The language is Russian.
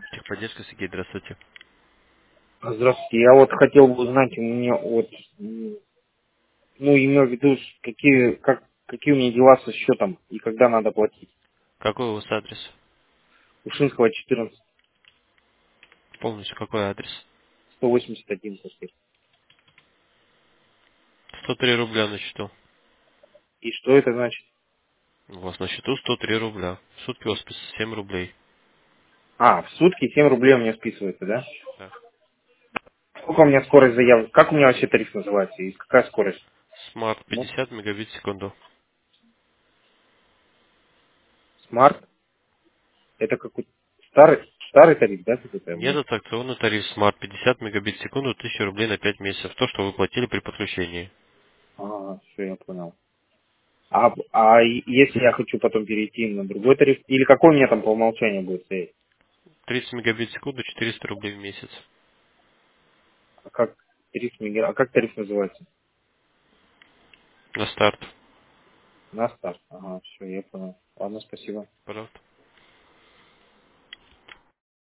Техподдержка, Сергей, здравствуйте. Здравствуйте. Я вот хотел бы узнать, у меня вот, ну, имею в виду, какие у меня дела со счетом и когда надо платить. Какой у вас адрес? Ушинского 14, Полностью какой адрес? 181 квартир. 103 рубля на счету. И что это значит? У вас на счету 103 рубля. В сутки у вас 7 рублей. А, в сутки 7 рублей у меня списывается, да? Да. Сколько у меня скорость заявок? Как у меня вообще тариф называется? И какая скорость? Смарт Ну, 50 мегабит в секунду. смарт. Это какой-то старый тариф, да, какой-то у Нет, меня? это акционный тариф Смарт 50 мегабит в секунду, 1000 рублей на 5 месяцев. То, что вы платили при подключении. А, все, я понял. Если я хочу потом перейти на другой тариф, или какой у меня там по умолчанию будет стоять? 30 мегабит в секунду, 400 рублей в месяц. А как тариф называется? На старт. На старт. Ага, все, я понял. Ладно, спасибо. Пожалуйста.